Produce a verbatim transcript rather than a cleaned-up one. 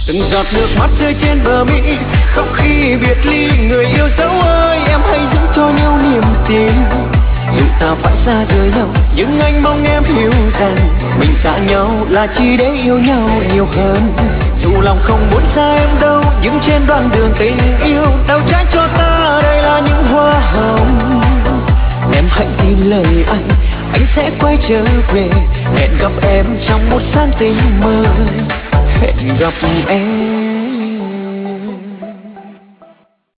Từng giọt nước mắt rơi trên bờ mi, khóc khi biệt ly. Người yêu dấu ơi, em hãy giữ cho nhau niềm tin. Dù ta phải xa rời nhau, nhưng anh mong em hiểu rằng mình xa nhau là chỉ để yêu nhau nhiều hơn. Dù lòng không muốn xa em đâu, nhưng trên đoạn đường tình yêu đau trái cho ta đây là những hoa hồng. Em hãy tin lời anh, anh sẽ quay trở về. Hẹn gặp em trong một sáng tình mơ, hẹn gặp em.